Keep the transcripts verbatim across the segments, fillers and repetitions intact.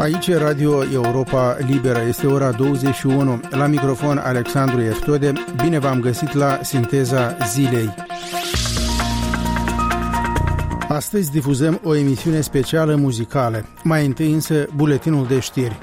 Aici e Radio Europa Liberă, este ora douăzeci și unu. La microfon Alexandru Eftode. Bine v-am găsit la Sinteza Zilei. Astăzi difuzăm o emisiune specială muzicală. Mai întâi însă buletinul de știri.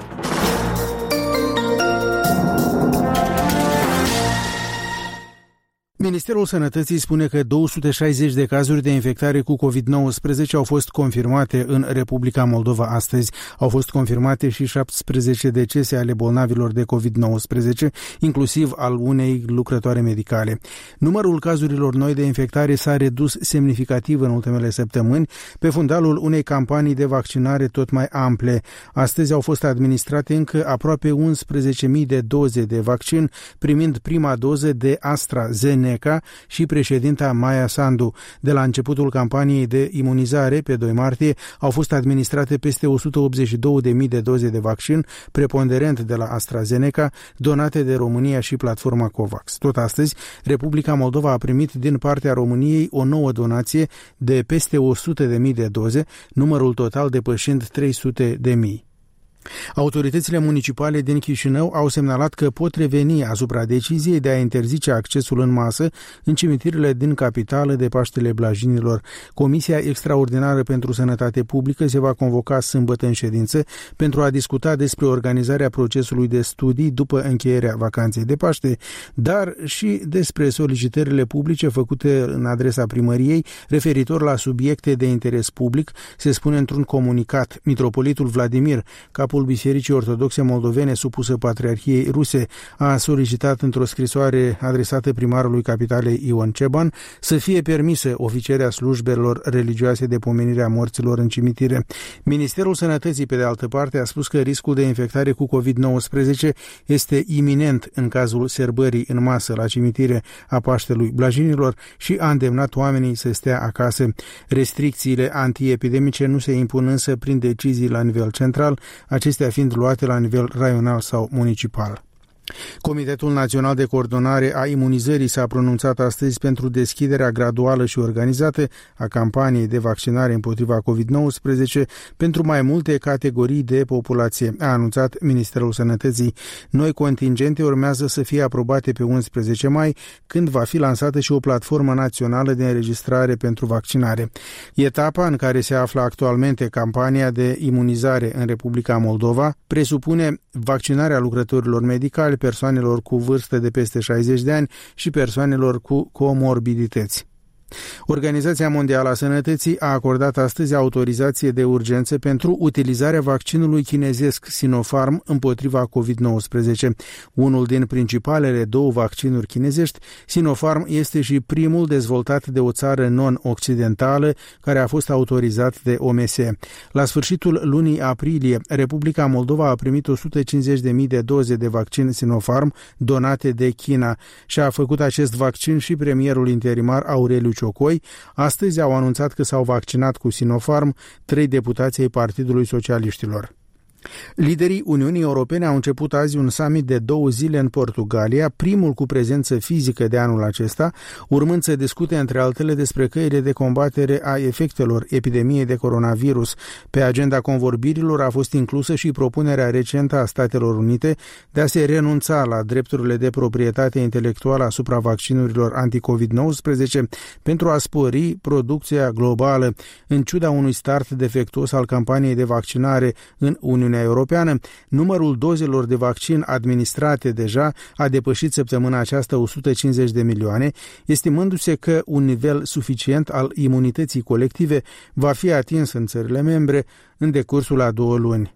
Ministerul Sănătății spune că două sute șaizeci de cazuri de infectare cu covid nouăsprezece au fost confirmate în Republica Moldova astăzi. Au fost confirmate și șaptesprezece decese ale bolnavilor de covid nouăsprezece, inclusiv al unei lucrătoare medicale. Numărul cazurilor noi de infectare s-a redus semnificativ în ultimele săptămâni, pe fundalul unei campanii de vaccinare tot mai ample. Astăzi au fost administrate încă aproape unsprezece mii de doze de vaccin, primind prima doză de AstraZeneca și președinta Maia Sandu. De la începutul campaniei de imunizare, pe doi martie, au fost administrate peste o sută optzeci și două de mii de doze de vaccin, preponderent de la AstraZeneca, donate de România și platforma COVAX. Tot astăzi, Republica Moldova a primit din partea României o nouă donație de peste o sută de mii de doze, numărul total depășind trei sute de mii. Autoritățile municipale din Chișinău au semnalat că pot reveni asupra deciziei de a interzice accesul în masă în cimitirile din capitală de Paștele Blajinilor. Comisia Extraordinară pentru Sănătate Publică se va convoca sâmbătă în ședință pentru a discuta despre organizarea procesului de studii după încheierea vacanței de Paște, dar și despre solicitările publice făcute în adresa primăriei referitor la subiecte de interes public, se spune într-un comunicat. Mitropolitul Vladimir, capul Bisericii Ortodoxe Moldovene supusă Patriarhiei Ruse, a solicitat într-o scrisoare adresată primarului capitalei Ion Ceban să fie permisă oficierea slujbelor religioase de pomenire a morților în cimitire. Ministerul Sănătății, pe de altă parte, a spus că riscul de infectare cu covid nouăsprezece este iminent în cazul serbării în masă la cimitire a Paștelui Blajinilor și a îndemnat oamenii să stea acasă. Restricțiile antiepidemice nu se impun însă prin decizii la nivel central, acestea fiind luate la nivel raional sau municipal. Comitetul Național de Coordonare a Imunizării s-a pronunțat astăzi pentru deschiderea graduală și organizată a campaniei de vaccinare împotriva covid nouăsprezece pentru mai multe categorii de populație, a anunțat Ministerul Sănătății. Noi contingente urmează să fie aprobate pe unsprezece mai, când va fi lansată și o platformă națională de înregistrare pentru vaccinare. Etapa în care se află actualmente campania de imunizare în Republica Moldova presupune vaccinarea lucrătorilor medicali, persoanelor cu vârstă de peste șaizeci de ani și persoanelor cu comorbidități. Organizația Mondială a Sănătății a acordat astăzi autorizație de urgență pentru utilizarea vaccinului chinezesc Sinopharm împotriva covid nouăsprezece. Unul din principalele două vaccinuri chinezești, Sinopharm este și primul dezvoltat de o țară non-occidentală care a fost autorizat de O M S. La sfârșitul lunii aprilie, Republica Moldova a primit o sută cincizeci de mii de doze de vaccin Sinopharm donate de China și a făcut acest vaccin și premierul interimar Aureliu Ciocoi. Astăzi au anunțat că s-au vaccinat cu Sinopharm trei deputați ai Partidului Socialiștilor. Liderii Uniunii Europene au început azi un summit de două zile în Portugalia, primul cu prezență fizică de anul acesta, urmând să discute între altele despre căile de combatere a efectelor epidemiei de coronavirus. Pe agenda convorbirilor a fost inclusă și propunerea recentă a Statelor Unite de a se renunța la drepturile de proprietate intelectuală asupra vaccinurilor anti-covid nouăsprezece pentru a spori producția globală, în ciuda unui start defectuos al campaniei de vaccinare în Uniunea Europeană. Numărul dozelor de vaccin administrate deja a depășit săptămâna aceasta o sută cincizeci de milioane, estimându-se că un nivel suficient al imunității colective va fi atins în țările membre în decursul a două luni.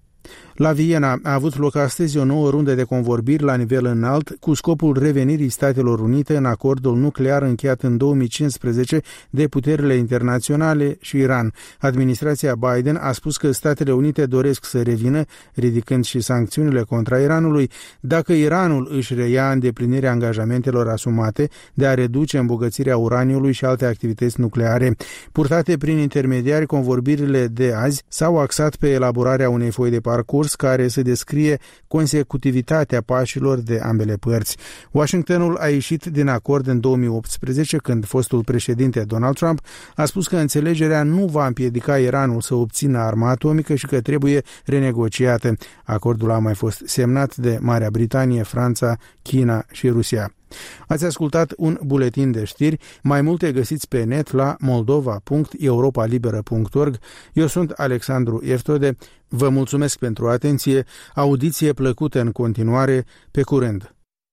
La Viena a avut loc astăzi o nouă rundă de convorbiri la nivel înalt cu scopul revenirii Statelor Unite în acordul nuclear încheiat în două mii cincisprezece de puterile internaționale și Iran. Administrația Biden a spus că Statele Unite doresc să revină, ridicând și sancțiunile contra Iranului, dacă Iranul își reia îndeplinirea angajamentelor asumate de a reduce îmbogățirea uraniului și alte activități nucleare. Purtate prin intermediari, convorbirile de azi s-au axat pe elaborarea unei foi de parcurs care să descrie consecutivitatea pașilor de ambele părți. Washingtonul a ieșit din acord în două mii optsprezece, când fostul președinte Donald Trump a spus că înțelegerea nu va împiedica Iranul să obțină arma atomică și că trebuie renegociată. Acordul a mai fost semnat de Marea Britanie, Franța, China și Rusia. Ați ascultat un buletin de știri. Mai multe găsiți pe net la moldova punct europa liberă punct org. Eu sunt Alexandru Eftode. Vă mulțumesc pentru atenție. Audiție plăcută în continuare. Pe curând!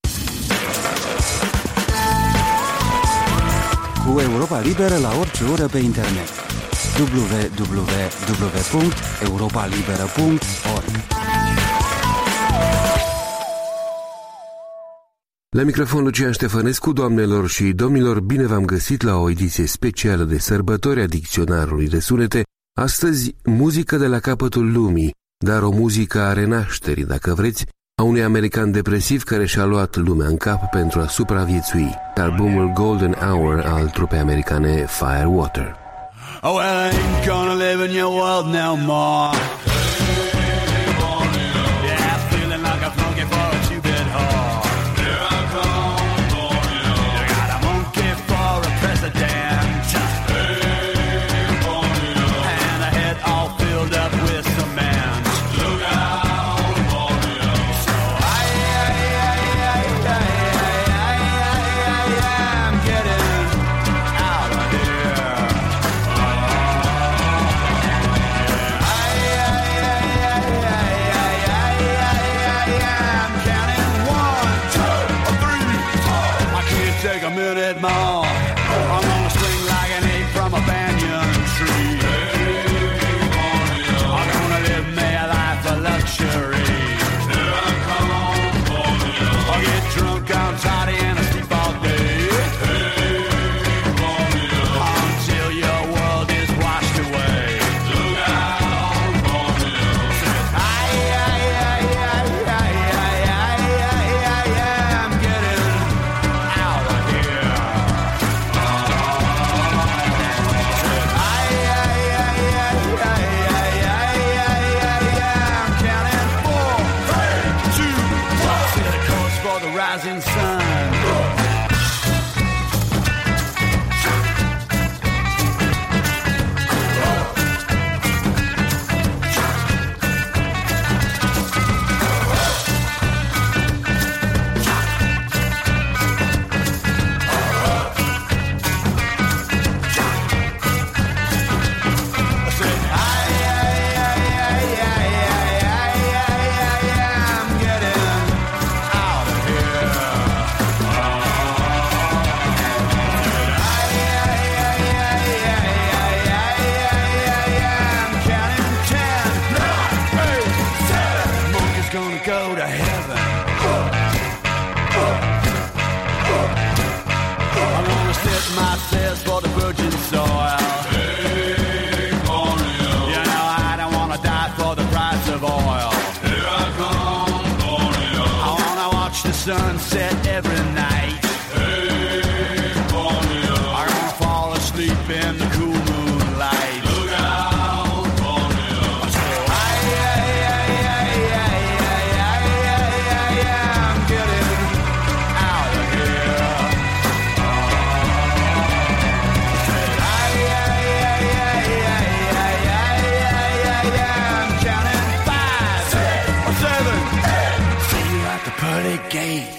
Cu Europa Liberă la orice oră pe internet. w w w punct europa liberă punct org. La microfon Lucian Ștefănescu, doamnelor și domnilor, bine v-am găsit la o ediție specială de sărbători a Dicționarului de Sunete. Astăzi, muzică de la capătul lumii, dar o muzică a renașterii, dacă vreți, a unui american depresiv care și-a luat lumea în cap pentru a supraviețui. Albumul Golden Hour al trupei americane Firewater. Oh, well, I ain't gonna live in your world no more. Yeah, feeling like a flunky for a two-bit whore. Sunset every night. Hey, Borneo. I'm gonna fall asleep in the cool moonlight. Look out, Borneo. So I, I, I, I, I, I, I, I, I'm getting out of here. I, I, I, I, I, I, I, I'm counting five, six, seven, eight. See you at the pearly gates.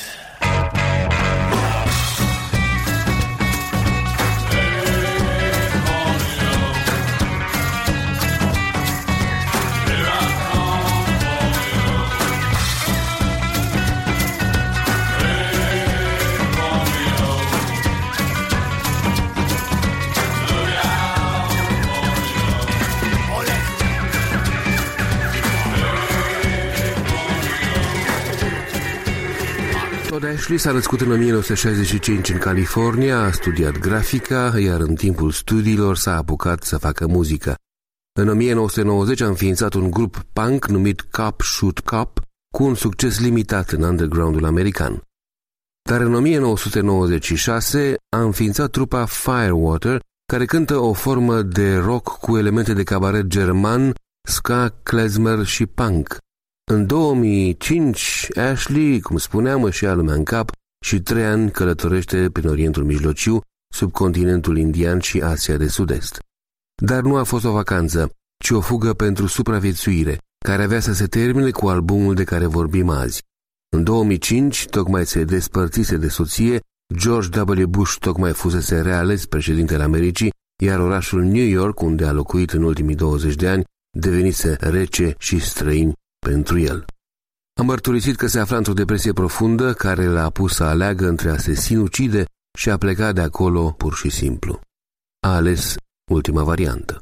Todd Ashley s-a născut în o mie nouă sute șaizeci și cinci în California, a studiat grafica, iar în timpul studiilor s-a apucat să facă muzică. În o mie nouă sute nouăzeci a înființat un grup punk numit Cop Shoot Cop, cu un succes limitat în undergroundul american. Dar în o mie nouă sute nouăzeci și șase a înființat trupa Firewater, care cântă o formă de rock cu elemente de cabaret german ska, klezmer și punk. În două mii cinci, Ashley, cum spuneam, își ia lumea în cap și trei ani călătorește prin Orientul Mijlociu, subcontinentul indian și Asia de Sud-Est. Dar nu a fost o vacanță, ci o fugă pentru supraviețuire, care avea să se termine cu albumul de care vorbim azi. În două mii cinci, tocmai se despărțise de soție, George W. Bush tocmai fusese reales președintele Americii, iar orașul New York, unde a locuit în ultimii douăzeci de ani, devenise rece și străin pentru el. A mărturisit că se afla într-o depresie profundă care l-a pus să aleagă între a se sinucide și a pleca de acolo pur și simplu. A ales ultima variantă.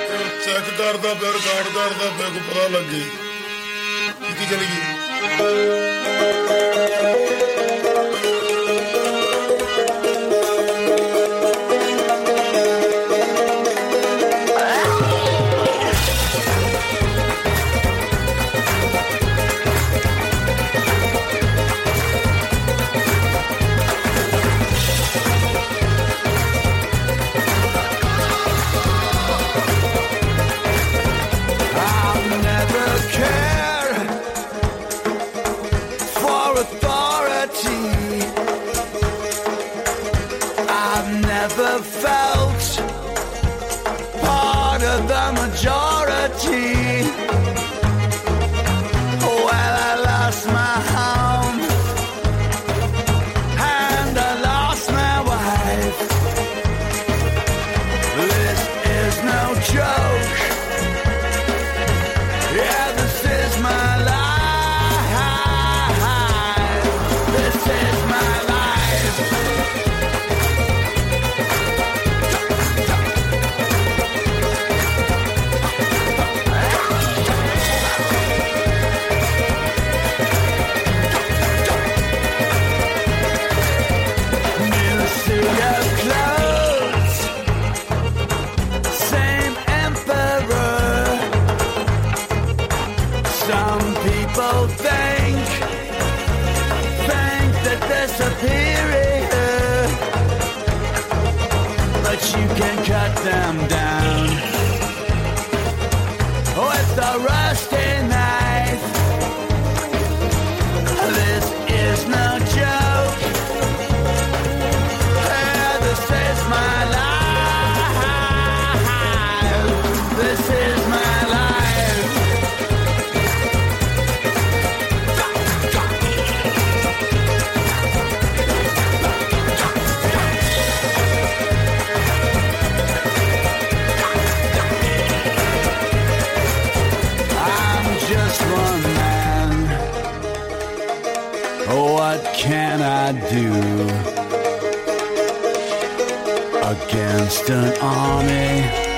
Against an army,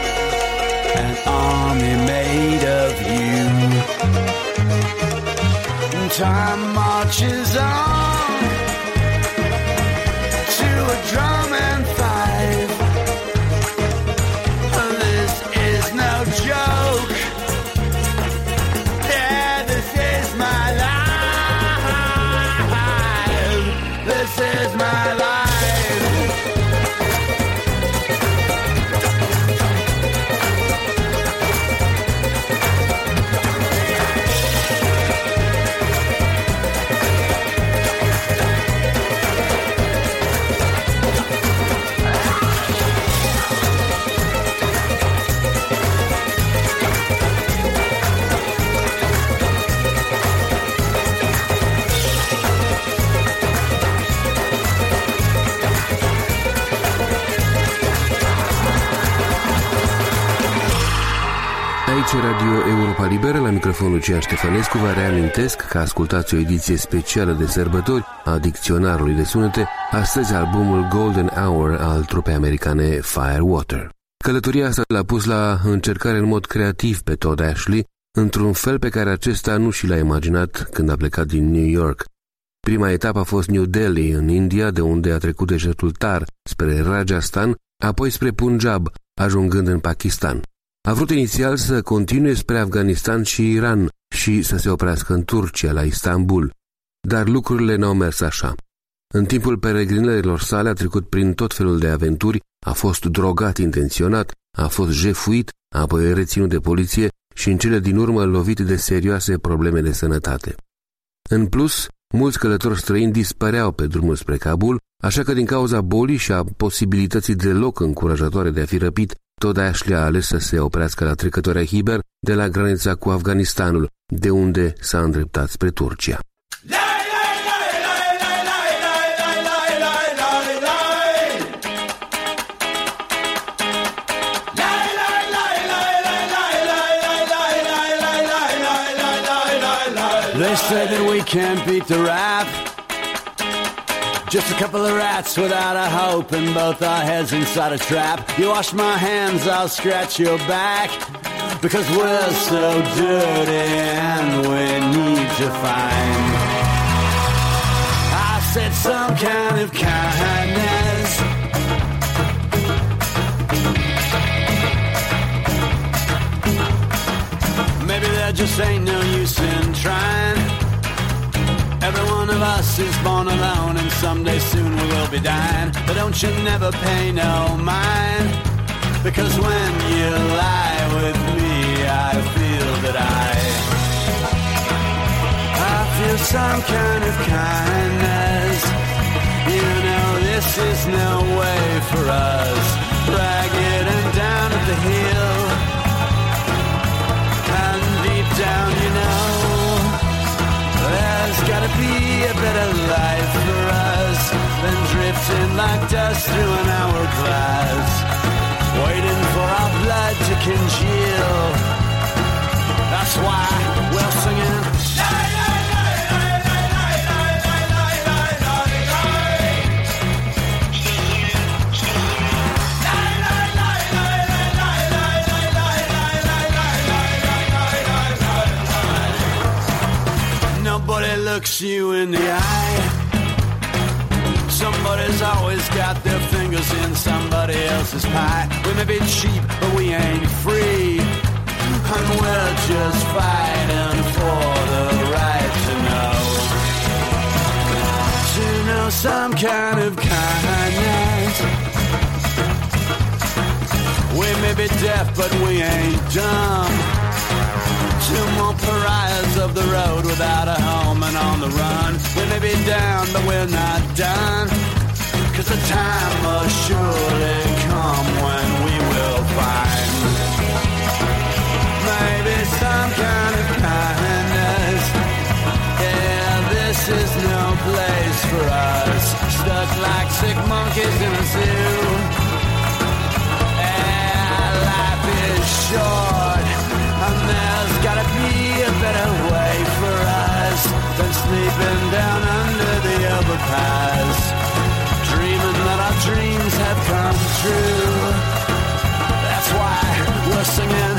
an army made of you. Time marches on to a drum and fife. This is no joke. Yeah, this is my life. This is my life. Radio Europa Liberă, la microfonul Lucian Ștefănescu. Vă reamintesc că ascultați o ediție specială de sărbători a Dicționarului de Sunete, astăzi albumul Golden Hour al trupei americane Firewater. Călătoria asta l-a pus la încercare în mod creativ pe Todd Ashley, într-un fel pe care acesta nu și l-a imaginat când a plecat din New York. Prima etapă a fost New Delhi, în India, de unde a trecut deșertul Thar spre Rajasthan, apoi spre Punjab, ajungând în Pakistan. A vrut inițial să continue spre Afganistan și Iran și să se oprească în Turcia, la Istanbul. Dar lucrurile n-au mers așa. În timpul peregrinărilor sale a trecut prin tot felul de aventuri, a fost drogat intenționat, a fost jefuit, apoi reținut de poliție și în cele din urmă lovit de serioase probleme de sănătate. În plus, mulți călători străini dispăreau pe drumul spre Kabul, așa că din cauza bolii și a posibilității deloc încurajatoare de a fi răpit, tot Ashley a ales să se oprească la trecătoarea Hiber de la granița cu Afganistanul, de unde s-a îndreptat spre Turcia. They say that we can't beat the rap. Just a couple of rats without a hope and both our heads inside a trap. You wash my hands, I'll scratch your back, because we're so dirty and we need to find, I said, some kind of kindness. Maybe there just ain't no use in trying. Every one of us is born alone, and someday soon we will be dying. But don't you never pay no mind, because when you lie with me, I feel that I I feel some kind of kindness. You know this is no way for us, ragged and down at the hill. And deep down, you know, there's gotta be a better life for us than drifting like dust through an hourglass, waiting for our blood to congeal. That's why we're singing. Nobody looks you in the eye. Somebody's always got their fingers in somebody else's pie. We may be cheap, but we ain't free, and we're just fighting for the right to know, to know some kind of kindness. We may be deaf, but we ain't dumb. Two more pariahs of the road without a home and on the run. We may be down, but we're not done, 'cause the time will surely come when we will find maybe some kind of kindness. Yeah, this is no place for us, stuck like sick monkeys in a zoo. Yeah, life is short, and there's gotta be a better way for us than sleeping down under the overpass, dreaming that our dreams have come true. That's why we're singing.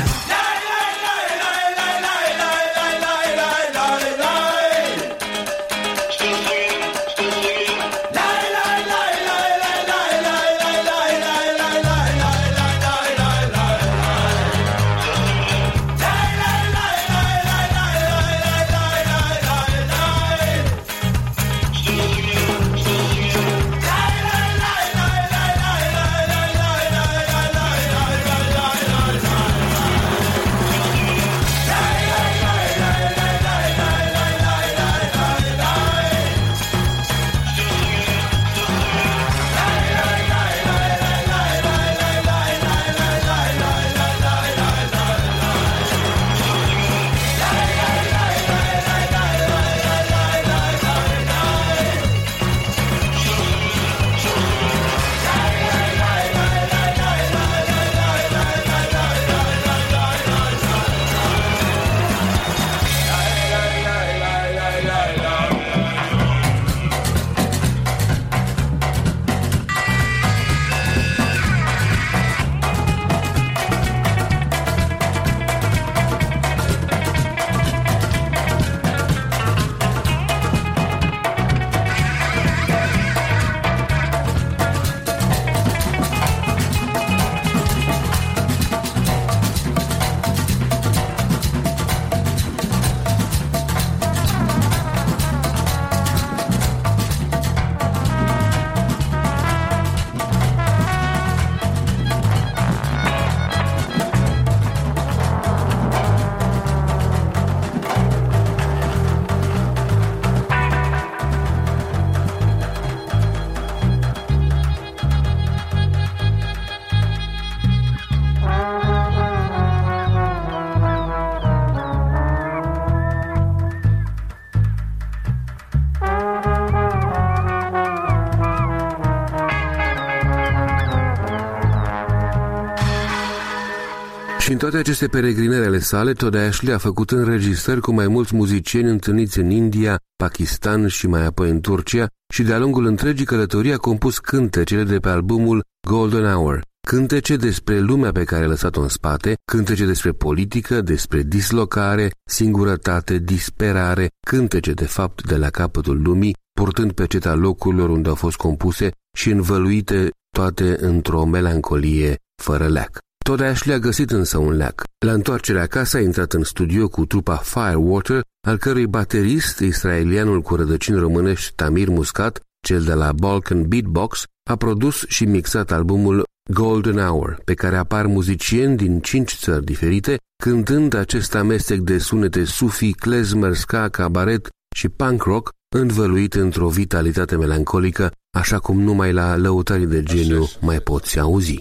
Și în toate aceste peregrinări ale sale, Todd Ashley a făcut înregistrări cu mai mulți muzicieni întâlniți în India, Pakistan și mai apoi în Turcia și de-a lungul întregii călătorii a compus cântecele de pe albumul Golden Hour, cântece despre lumea pe care a lăsat-o în spate, cântece despre politică, despre dislocare, singurătate, disperare, cântece de fapt de la capătul lumii, purtând peceta locurilor unde au fost compuse și învăluite toate într-o melancolie fără leac. Todd Ashley a găsit însă un leac. La întoarcerea acasă a intrat în studio cu trupa Firewater, al cărui baterist, israelianul cu rădăcini românești Tamir Muscat, cel de la Balkan Beatbox, a produs și mixat albumul Golden Hour, pe care apar muzicieni din cinci țări diferite, cântând acest amestec de sunete sufi, klezmer, ska, cabaret și punk rock, învăluit într-o vitalitate melancolică, așa cum numai la lăutarii de geniu mai poți auzi.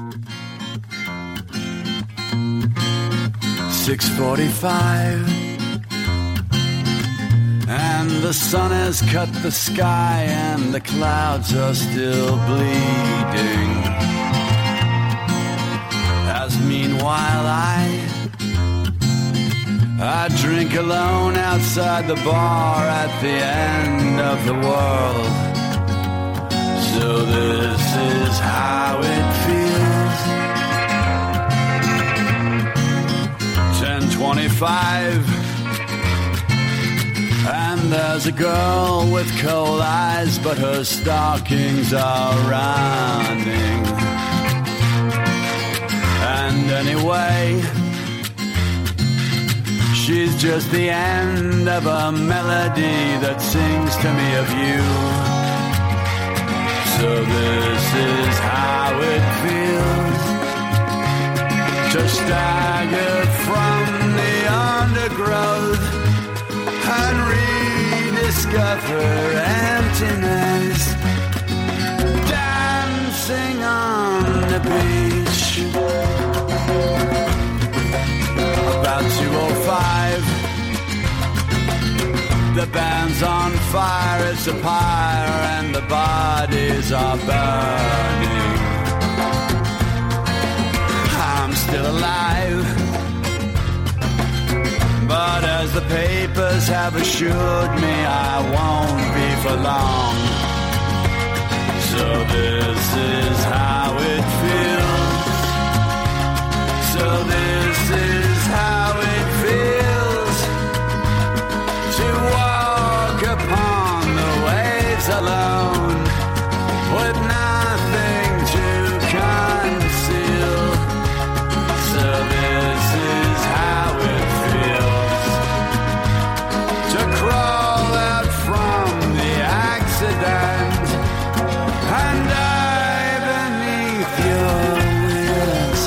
six forty-five and the sun has cut the sky and the clouds are still bleeding, as meanwhile I I drink alone outside the bar at the end of the world. So this is how it feels. ten twenty-five and there's a girl with cold eyes, but her stockings are running. And anyway, she's just the end of a melody that sings to me of you. So this is how it feels to stagger from the undergrowth and rediscover emptiness, dancing on the beach. About two oh five, the band's on fire, it's a pyre and the bodies are burning. I'm still alive, but as the papers have assured me, I won't be for long. So this is how it feels. So this is how it feels to walk upon the waves alone with nothing to conceal. So this is how it feels to crawl out from the accident and die beneath your wheels.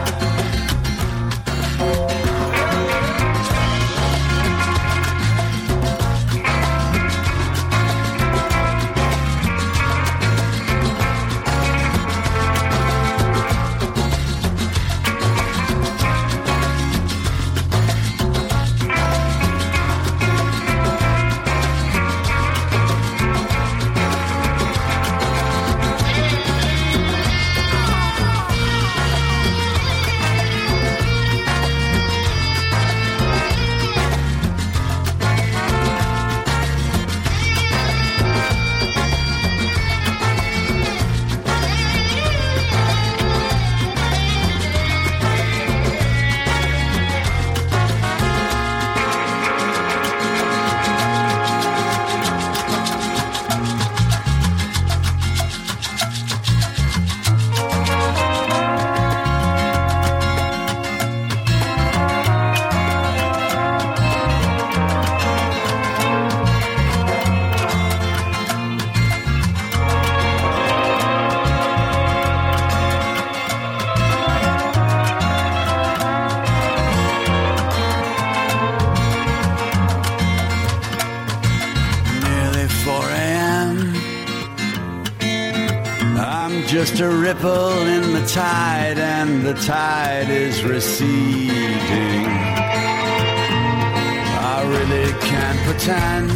Just a ripple in the tide, and the tide is receding. I really can't pretend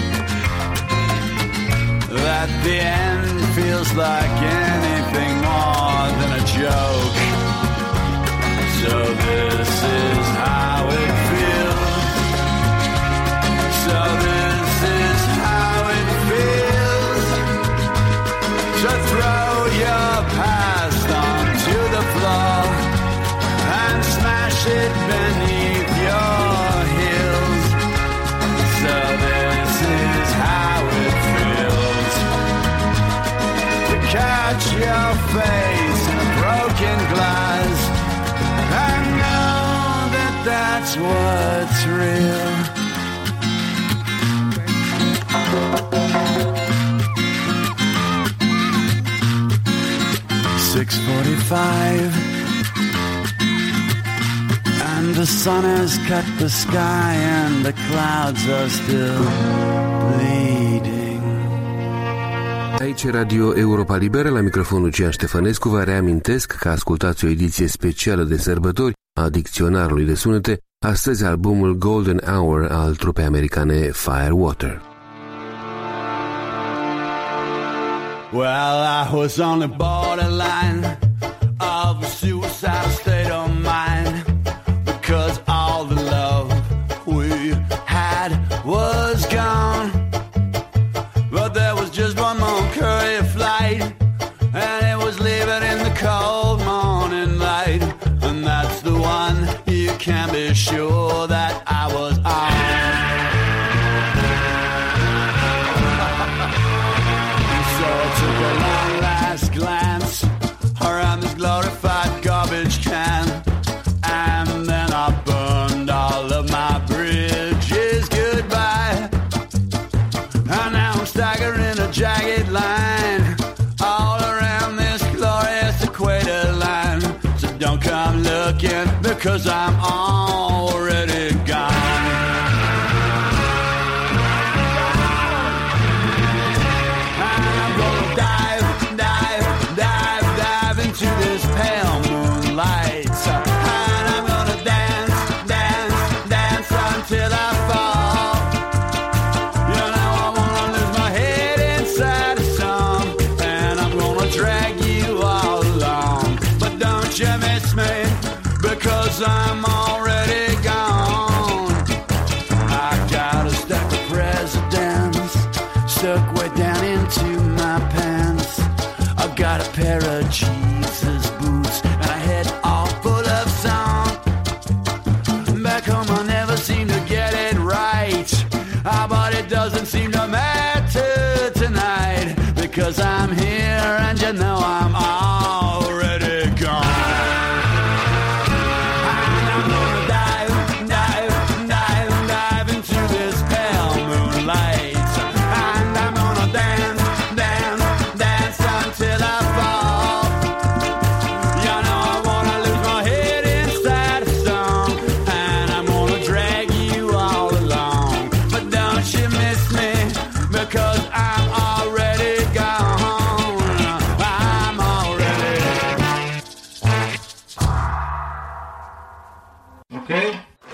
that the end feels like anything more than a joke. So beneath your heels. So this is how it feels to catch your face in a broken glass. I know that that's what's real. six forty-five and the sun has cut the sky and the clouds are still bleeding. Aici Radio Europa Liberă, la microfonul Lucian Ștefănescu. Vă reamintesc că ascultați o ediție specială de sărbători a Dicționarului de Sunete, astăzi albumul Golden Hour al trupei americane Firewater. Well, I was on the borderline of a suicidal state of mind, because all the love we had was gone. But there was just one more courier flight, and it was leaving in the cold morning light. And that's the one you can be sure that I was on. So I took a long last glance around this glorified garbage can, and then I burned all of my bridges goodbye. And now I'm staggering a jagged line all around this glorious equator line. So don't come looking, because I'm already gone. And I'm gonna dive, dive, dive, dive into this pale moonlight. And I'm gonna dance, dance, dance until I fall. You know I wanna lose my head inside a song, and I'm gonna drag you all along. But don't you miss me, because I'm already gone. I got a stack of presidents stuck way down into my pants. I've got a pair of Jesus boots and a head all full of song. Back home I never seem to get it right, ah, but it doesn't seem to matter tonight, because I'm here and you know I'm already gone. And I'm gonna dive, dive, dive, dive into this pale moonlight. And I'm gonna dance, dance, dance until I fall. You know I wanna lose my head inside a song, and I'm gonna drag you all along. But don't you miss me, because I'm already gone. I'm already. Okay.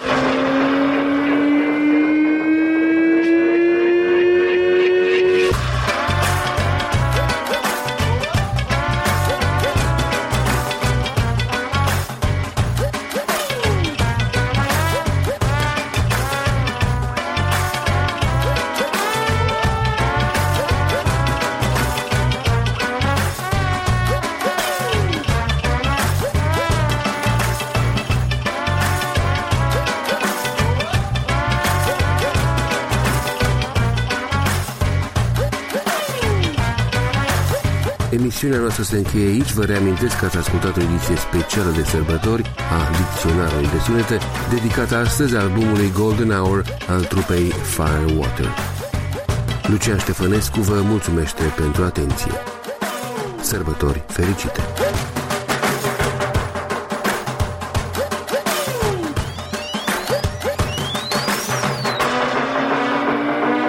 Emisiunea noastră se încheie aici. Vă reamintesc că ați ascultat o ediție specială de sărbători a Dicționarului de Sunete, dedicată astăzi albumului Golden Hour al trupei Firewater. Lucian Ștefănescu vă mulțumește pentru atenție. Sărbători fericite!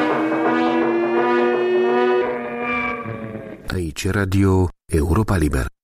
Aici Radio Europa Liberă.